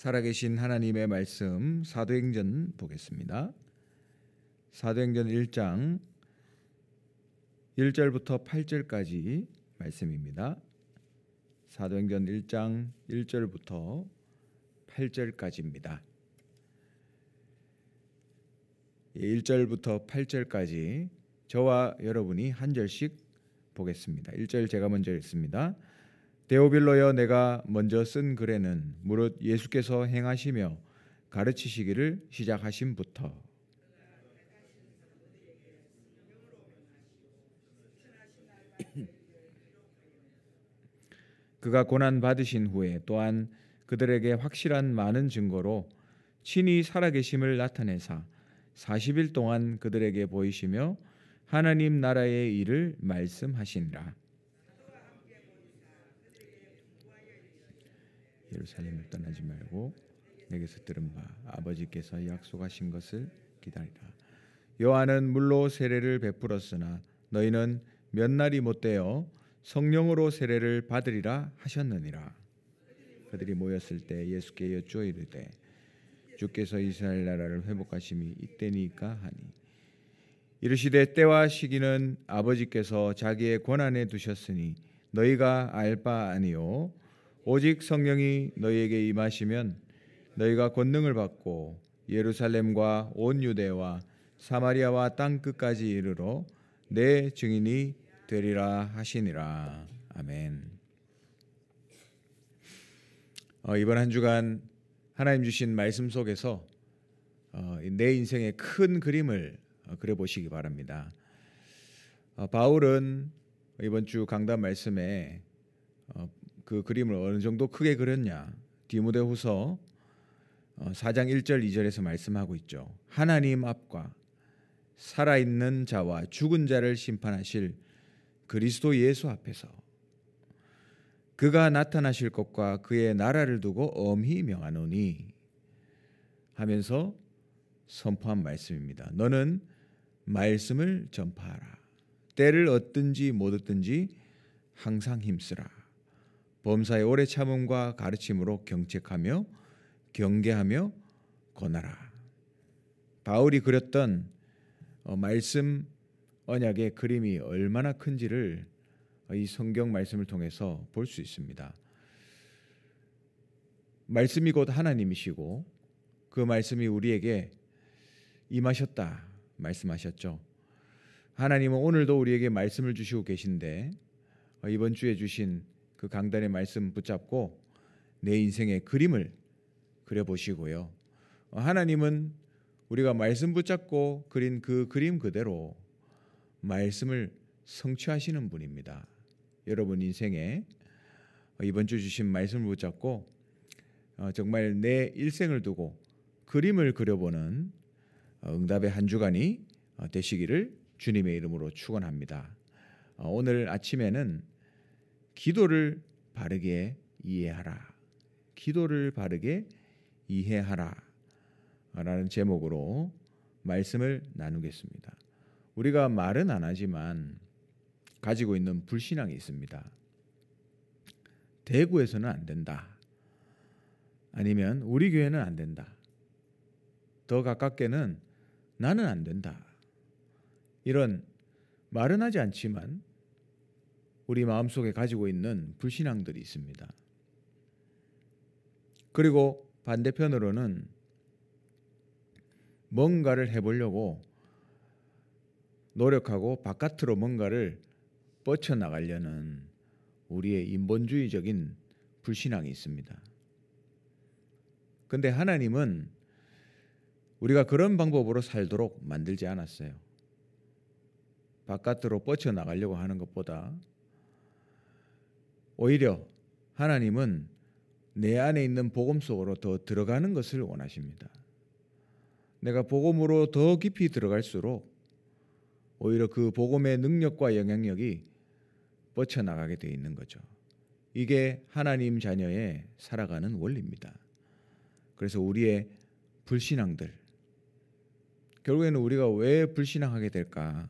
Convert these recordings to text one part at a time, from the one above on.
살아계신 하나님의 말씀 사도행전 보겠습니다. 사도행전 1장 1절부터 8절까지 말씀입니다. 사도행전 1장 1절부터 8절까지입니다. 1절부터 8절까지 저와 여러분이 한 절씩 보겠습니다. 1절 제가 먼저 읽습니다. 데오빌로여, 내가 먼저 쓴 글에는 무릇 예수께서 행하시며 가르치시기를 시작하심부터 그가 고난 받으신 후에 또한 그들에게 확실한 많은 증거로 친히 살아계심을 나타내사 40일 동안 그들에게 보이시며 하나님 나라의 일을 말씀하시니라. 예루살렘을 떠나지 말고 내게서 들은 바 아버지께서 약속하신 것을 기다리라. 요한은 물로 세례를 베풀었으나 너희는 몇 날이 못되어 성령으로 세례를 받으리라 하셨느니라. 그들이 모였을 때 예수께 여쭈어 이르되 주께서 이스라엘 나라를 회복하심이 이때니까 하니 이르시되 때와 시기는 아버지께서 자기의 권한에 두셨으니 너희가 알 바 아니요 오직 성령이 너희에게 임하시면 너희가 권능을 받고 예루살렘과 온 유대와 사마리아와 땅 끝까지 이르러 내 증인이 되리라 하시니라. 아멘. 이번 한 주간 하나님 주신 말씀 속에서 내 인생의 큰 그림을 그려보시기 바랍니다. 바울은 이번 주 강단 말씀에 그 그림을 어느 정도 크게 그렸냐, 디모데후서 4장 1절 2절에서 말씀하고 있죠. 하나님 앞과 살아있는 자와 죽은 자를 심판하실 그리스도 예수 앞에서 그가 나타나실 것과 그의 나라를 두고 엄히 명하노니 하면서 선포한 말씀입니다. 너는 말씀을 전파하라. 때를 얻든지 못 얻든지 항상 힘쓰라. 범사의 오래 참음과 가르침으로 경책하며 경계하며 권하라. 바울이 그렸던 말씀 언약의 그림이 얼마나 큰지를 이 성경 말씀을 통해서 볼 수 있습니다. 말씀이 곧 하나님이시고 그 말씀이 우리에게 임하셨다 말씀하셨죠. 하나님은 오늘도 우리에게 말씀을 주시고 계신데 이번 주에 주신 그 강단의 말씀 붙잡고 내 인생의 그림을 그려보시고요. 하나님은 우리가 말씀 붙잡고 그린 그 그림 그대로 말씀을 성취하시는 분입니다. 여러분 인생에 이번 주 주신 말씀을 붙잡고 정말 내 일생을 두고 그림을 그려보는 응답의 한 주간이 되시기를 주님의 이름으로 축원합니다. 오늘 아침에는 기도를 바르게 이해하라. 기도를 바르게 이해하라 라는 제목으로 말씀을 나누겠습니다. 우리가 말은 안 하지만 가지고 있는 불신앙이 있습니다. 대구에서는 안 된다. 아니면 우리 교회는 안 된다. 더 가깝게는 나는 안 된다. 이런 말은 하지 않지만 우리 마음속에 가지고 있는 불신앙들이 있습니다. 그리고 반대편으로는 뭔가를 해보려고 노력하고 바깥으로 뭔가를 뻗쳐나가려는 우리의 인본주의적인 불신앙이 있습니다. 그런데 하나님은 우리가 그런 방법으로 살도록 만들지 않았어요. 바깥으로 뻗쳐나가려고 하는 것보다 오히려 하나님은 내 안에 있는 복음 속으로 더 들어가는 것을 원하십니다. 내가 복음으로 더 깊이 들어갈수록 오히려 그 복음의 능력과 영향력이 뻗쳐나가게 되어 있는 거죠. 이게 하나님 자녀의 살아가는 원리입니다. 그래서 우리의 불신앙들, 결국에는 우리가 왜 불신앙하게 될까?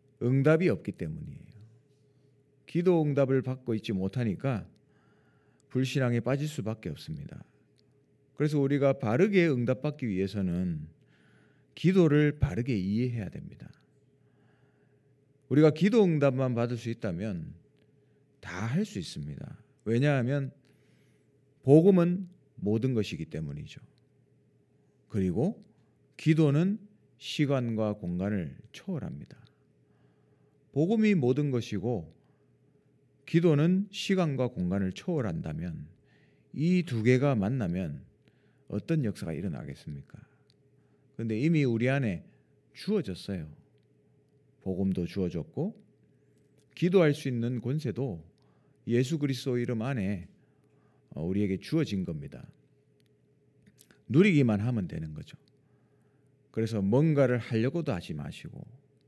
응답이 없기 때문이에요. 기도 응답을 받고 있지 못하니까 불신앙에 빠질 수밖에 없습니다. 그래서 우리가 바르게 응답받기 위해서는 기도를 바르게 이해해야 됩니다. 우리가 기도 응답만 받을 수 있다면 다 할 수 있습니다. 왜냐하면 복음은 모든 것이기 때문이죠. 그리고 기도는 시간과 공간을 초월합니다. 복음이 모든 것이고 기도는 시간과 공간을 초월한다면 이 두 개가 만나면 어떤 역사가 일어나겠습니까? 그런데 이미 우리 안에 주어졌어요. 복음도 주어졌고 기도할 수 있는 권세도 예수 그리스도 이름 안에 우리에게 주어진 겁니다. 누리기만 하면 되는 거죠. 그래서 뭔가를 하려고도 하지 마시고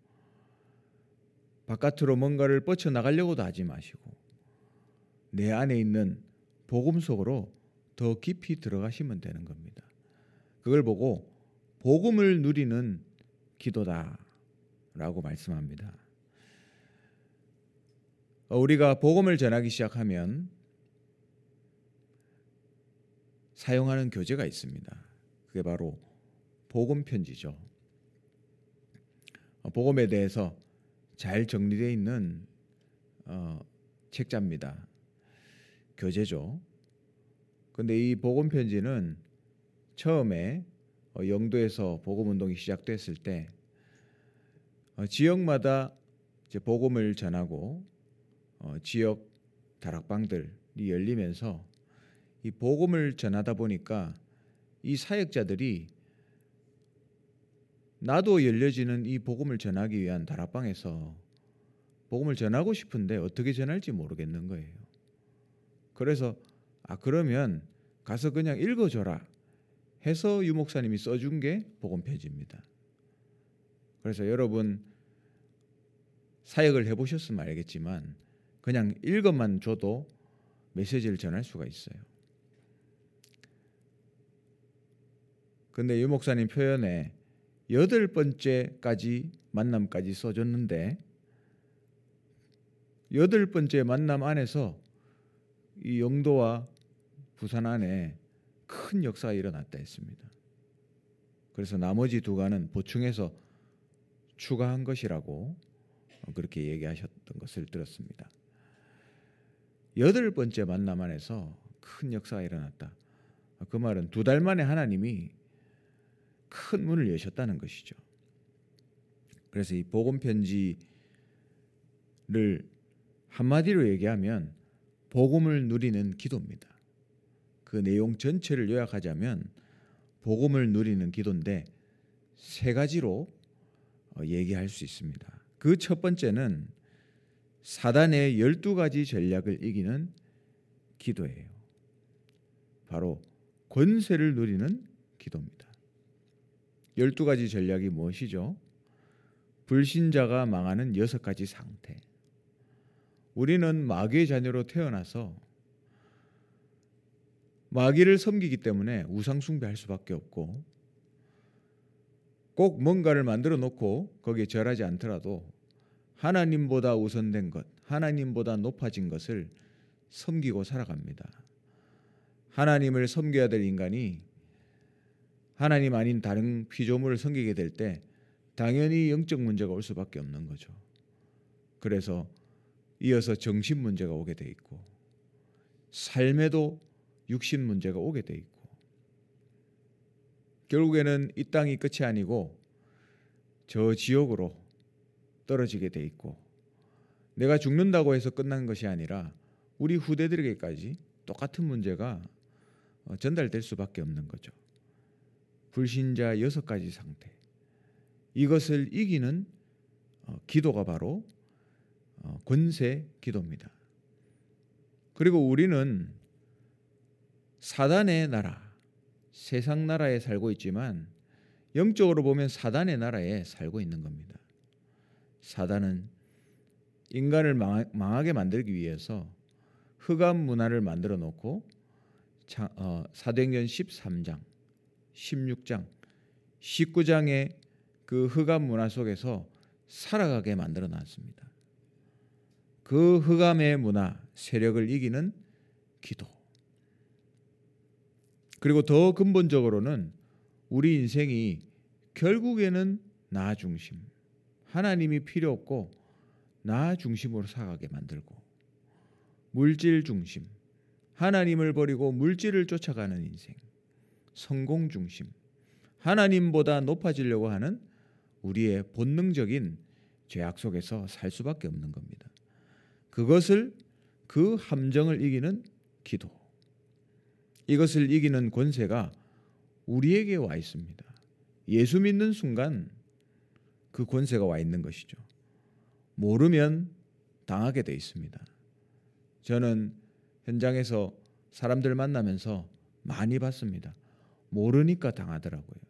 바깥으로 뭔가를 뻗쳐나가려고도 하지 마시고 내 안에 있는 복음 속으로 더 깊이 들어가시면 되는 겁니다. 그걸 보고 복음을 누리는 기도다라고 말씀합니다. 우리가 복음을 전하기 시작하면 사용하는 교재가 있습니다. 그게 바로 복음 편지죠. 복음에 대해서 잘 정리되어 있는 책자입니다. 교재죠. 근데 이 복음 편지는 처음에 영도에서 복음 운동이 시작됐을 때 지역마다 이제 복음을 전하고 지역 다락방들이 열리면서 이 복음을 전하다 보니까 이 사역자들이 나도 열려지는 이 복음을 전하기 위한 다락방에서 복음을 전하고 싶은데 어떻게 전할지 모르겠는 거예요. 그래서 그러면 가서 그냥 읽어줘라 해서 유 목사님이 써준 게 복음 편지입니다. 그래서 여러분 사역을 해보셨으면 알겠지만 그냥 읽어만 줘도 메시지를 전할 수가 있어요. 근데 유 목사님 표현에 8번째까지 만남까지 써줬는데 8번째 만남 안에서 이 영도와 부산 안에 큰 역사가 일어났다 했습니다. 그래서 나머지 2가는 보충해서 추가한 것이라고 그렇게 얘기하셨던 것을 들었습니다. 8번째 만남 안에서 큰 역사가 일어났다. 그 말은 2달 만에 하나님이 큰 문을 여셨다는 것이죠. 그래서 이 복음 편지를 한마디로 얘기하면 복음을 누리는 기도입니다. 그 내용 전체를 요약하자면 복음을 누리는 기도인데 3가지로 얘기할 수 있습니다. 그 첫 번째는 사단의 12가지 전략을 이기는 기도예요. 바로 권세를 누리는 기도입니다. 12가지 전략이 무엇이죠? 불신자가 망하는 6가지 상태. 우리는 마귀의 자녀로 태어나서 마귀를 섬기기 때문에 우상 숭배할 수밖에 없고 꼭 뭔가를 만들어 놓고 거기에 절하지 않더라도 하나님보다 우선된 것, 하나님보다 높아진 것을 섬기고 살아갑니다. 하나님을 섬겨야 될 인간이 하나님 아닌 다른 피조물을 섬기게 될 때 당연히 영적 문제가 올 수밖에 없는 거죠. 그래서 이어서 정신 문제가 오게 돼 있고 삶에도 육신 문제가 오게 돼 있고 결국에는 이 땅이 끝이 아니고 저 지옥으로 떨어지게 돼 있고 내가 죽는다고 해서 끝난 것이 아니라 우리 후대들에게까지 똑같은 문제가 전달될 수밖에 없는 거죠. 불신자 6가지 상태. 이것을 이기는 기도가 바로 권세 기도입니다. 그리고 우리는 사단의 나라, 세상 나라에 살고 있지만 영적으로 보면 사단의 나라에 살고 있는 겁니다. 사단은 인간을 망하게 만들기 위해서 흑암 문화를 만들어 놓고 사도행전 13장, 16장, 19장의 그 흑암 문화 속에서 살아가게 만들어 놨습니다. 그 흑암의 문화, 세력을 이기는 기도. 그리고 더 근본적으로는 우리 인생이 결국에는 나 중심, 하나님이 필요 없고 나 중심으로 살아가게 만들고, 물질 중심, 하나님을 버리고 물질을 쫓아가는 인생, 성공 중심, 하나님보다 높아지려고 하는 우리의 본능적인 죄악 속에서 살 수밖에 없는 겁니다. 그것을, 그 함정을 이기는 기도, 이것을 이기는 권세가 우리에게 와 있습니다. 예수 믿는 순간 그 권세가 와 있는 것이죠. 모르면 당하게 돼 있습니다. 저는 현장에서 사람들 만나면서 많이 봤습니다. 모르니까 당하더라고요.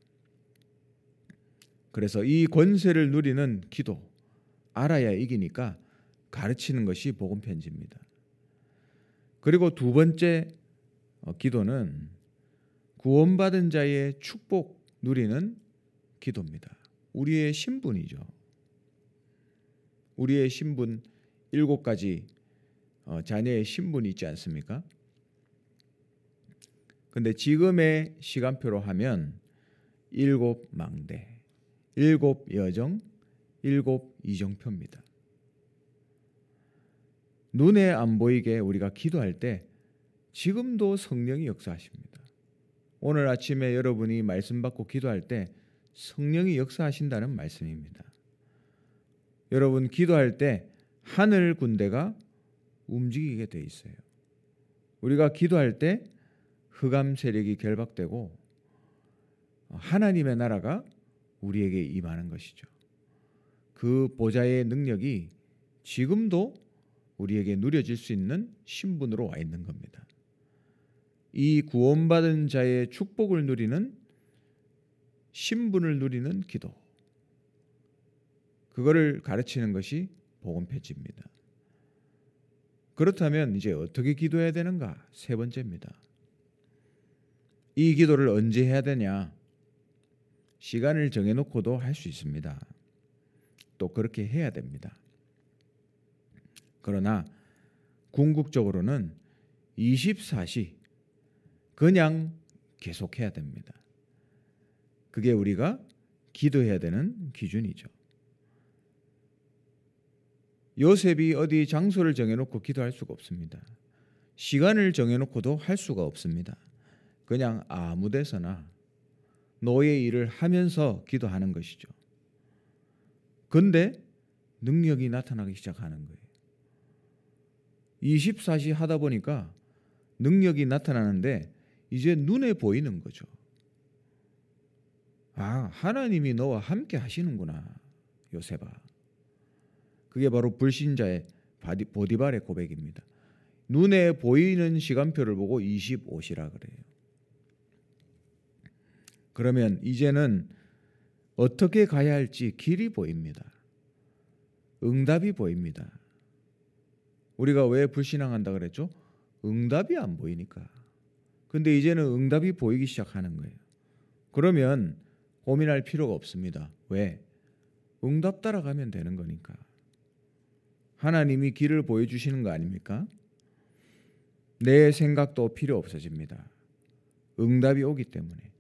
그래서 이 권세를 누리는 기도, 알아야 이기니까 가르치는 것이 복음 편지입니다. 그리고 두 번째 기도는 구원받은 자의 축복 누리는 기도입니다. 우리의 신분이죠. 우리의 신분, 7가지 자녀의 신분이 있지 않습니까? 근데 지금의 시간표로 하면 7망대, 7여정, 7이정표입니다. 눈에 안 보이게 우리가 기도할 때 지금도 성령이 역사하십니다. 오늘 아침에 여러분이 말씀 받고 기도할 때 성령이 역사하신다는 말씀입니다. 여러분 기도할 때 하늘 군대가 움직이게 돼 있어요. 우리가 기도할 때 흑암 세력이 결박되고 하나님의 나라가 우리에게 임하는 것이죠. 그 보좌의 능력이 지금도 우리에게 누려질 수 있는 신분으로 와 있는 겁니다. 이 구원받은 자의 축복을 누리는 신분을 누리는 기도, 그거를 가르치는 것이 복음 편지입니다. 그렇다면 이제 어떻게 기도해야 되는가? 세 번째입니다. 이 기도를 언제 해야 되냐? 시간을 정해놓고도 할 수 있습니다. 또 그렇게 해야 됩니다. 그러나 궁극적으로는 24시 그냥 계속해야 됩니다. 그게 우리가 기도해야 되는 기준이죠. 요셉이 어디 장소를 정해놓고 기도할 수가 없습니다. 시간을 정해놓고도 할 수가 없습니다. 그냥 아무 데서나 노예 일을 하면서 기도하는 것이죠. 근데 능력이 나타나기 시작하는 거예요. 24시 하다 보니까 능력이 나타나는데 이제 눈에 보이는 거죠. 아, 하나님이 너와 함께 하시는구나, 요셉아. 그게 바로 불신자의 보디발의 고백입니다. 눈에 보이는 시간표를 보고 25시라 그래요. 그러면 이제는 어떻게 가야 할지 길이 보입니다. 응답이 보입니다. 우리가 왜 불신앙한다 그랬죠? 응답이 안 보이니까. 근데 이제는 응답이 보이기 시작하는 거예요. 그러면 고민할 필요가 없습니다. 왜? 응답 따라가면 되는 거니까. 하나님이 길을 보여주시는 거 아닙니까? 내 생각도 필요 없어집니다. 응답이 오기 때문에.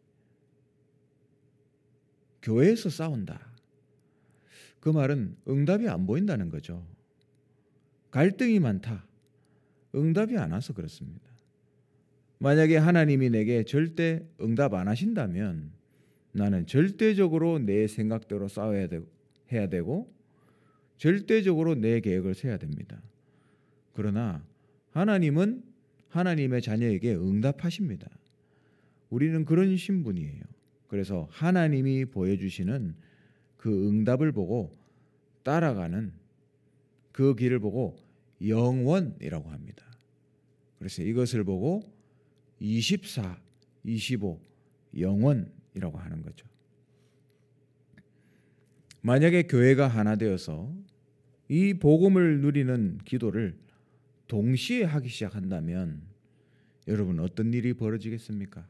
교회에서 싸운다. 그 말은 응답이 안 보인다는 거죠. 갈등이 많다. 응답이 안 와서 그렇습니다. 만약에 하나님이 내게 절대 응답 안 하신다면 나는 절대적으로 내 생각대로 싸워야 해야 되고 절대적으로 내 계획을 세워야 됩니다. 그러나 하나님은 하나님의 자녀에게 응답하십니다. 우리는 그런 신분이에요. 그래서 하나님이 보여주시는 그 응답을 보고 따라가는 그 길을 보고 영원이라고 합니다. 그래서 이것을 보고 24, 25, 영원이라고 하는 거죠. 만약에 교회가 하나 되어서 이 복음을 누리는 기도를 동시에 하기 시작한다면 여러분 어떤 일이 벌어지겠습니까?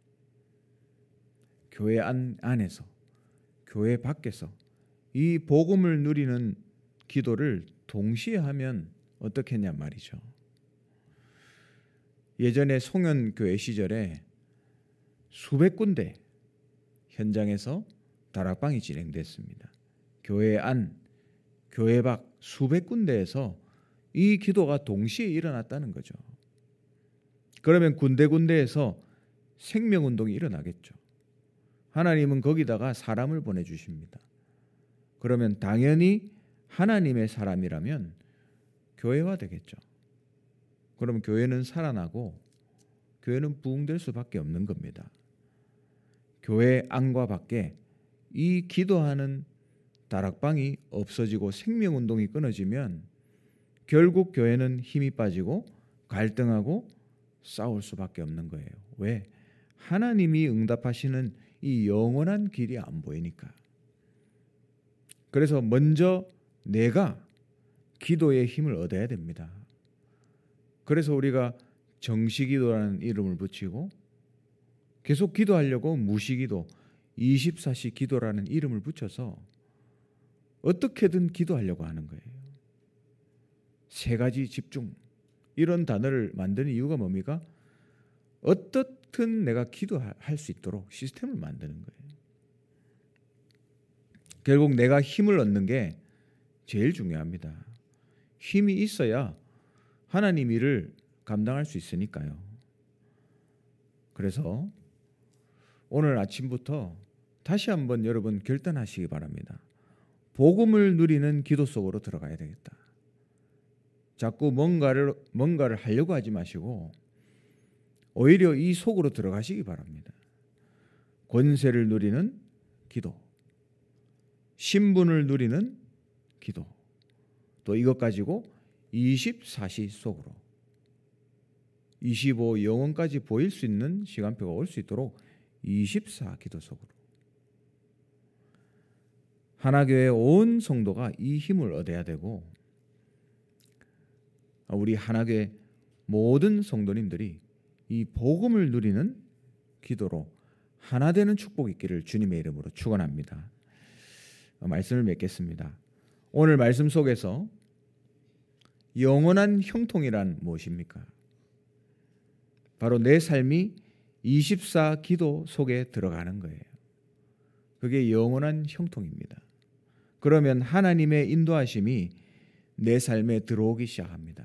교회 안에서, 교회 밖에서 이 복음을 누리는 기도를 동시에 하면 어떻겠냐 말이죠. 예전에 송현교회 시절에 수백 군데 현장에서 다락방이 진행됐습니다. 교회 안, 교회 밖 수백 군데에서 이 기도가 동시에 일어났다는 거죠. 그러면 군데군데에서 생명운동이 일어나겠죠. 하나님은 거기다가 사람을 보내주십니다. 그러면 당연히 하나님의 사람이라면 교회화 되겠죠. 그럼 교회는 살아나고 교회는 부흥될 수밖에 없는 겁니다. 교회 안과 밖에 이 기도하는 다락방이 없어지고 생명운동이 끊어지면 결국 교회는 힘이 빠지고 갈등하고 싸울 수밖에 없는 거예요. 왜? 하나님이 응답하시는 이 영원한 길이 안 보이니까. 그래서 먼저 내가 기도의 힘을 얻어야 됩니다. 그래서 우리가 정시기도라는 이름을 붙이고 계속 기도하려고 무시기도, 24시 기도라는 이름을 붙여서 어떻게든 기도하려고 하는 거예요. 세 가지 집중, 이런 단어를 만드는 이유가 뭡니까? 어떻든 내가 기도할 수 있도록 시스템을 만드는 거예요. 결국 내가 힘을 얻는 게 제일 중요합니다. 힘이 있어야 하나님 일을 감당할 수 있으니까요. 그래서 오늘 아침부터 다시 한번 여러분 결단하시기 바랍니다. 복음을 누리는 기도 속으로 들어가야 되겠다. 자꾸 뭔가를 하려고 하지 마시고 오히려 이 속으로 들어가시기 바랍니다. 권세를 누리는 기도, 신분을 누리는 기도, 또 이것 가지고 24시 속으로 25 영원까지 보일 수 있는 시간표가 올 수 있도록 24 기도 속으로 하나교회 온 성도가 이 힘을 얻어야 되고 우리 하나교회 모든 성도님들이 이 복음을 누리는 기도로 하나 되는 축복이 있기를 주님의 이름으로 축원합니다. 말씀을 맺겠습니다. 오늘 말씀 속에서 영원한 형통이란 무엇입니까? 바로 내 삶이 24 기도 속에 들어가는 거예요. 그게 영원한 형통입니다. 그러면 하나님의 인도하심이 내 삶에 들어오기 시작합니다.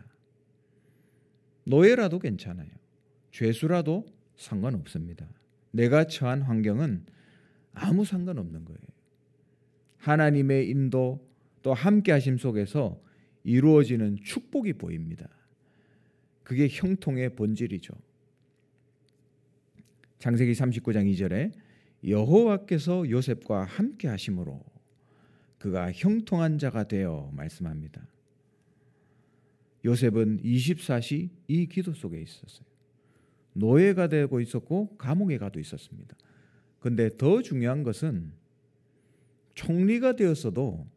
노예라도 괜찮아요. 죄수라도 상관없습니다. 내가 처한 환경은 아무 상관없는 거예요. 하나님의 인도 또 함께 하심 속에서 이루어지는 축복이 보입니다. 그게 형통의 본질이죠. 창세기 39장 2절에 여호와께서 요셉과 함께 하심으로 그가 형통한 자가 되어 말씀합니다. 요셉은 24시 이 기도 속에 있었어요. 노예가 되고 있었고 감옥에 가도 있었습니다. 그런데 더 중요한 것은 총리가 되었어도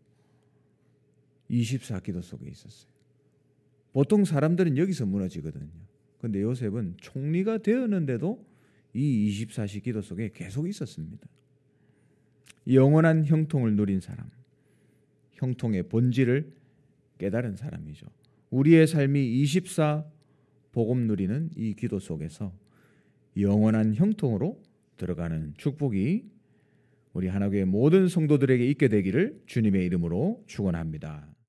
24 기도 속에 있었어요. 보통 사람들은 여기서 무너지거든요. 그런데 요셉은 총리가 되었는데도 이 24시 기도 속에 계속 있었습니다. 영원한 형통을 누린 사람, 형통의 본질을 깨달은 사람이죠. 우리의 삶이 24 복음 누리는 이 기도 속에서 영원한 형통으로 들어가는 축복이 우리 하나교회 모든 성도들에게 있게 되기를 주님의 이름으로 축원합니다.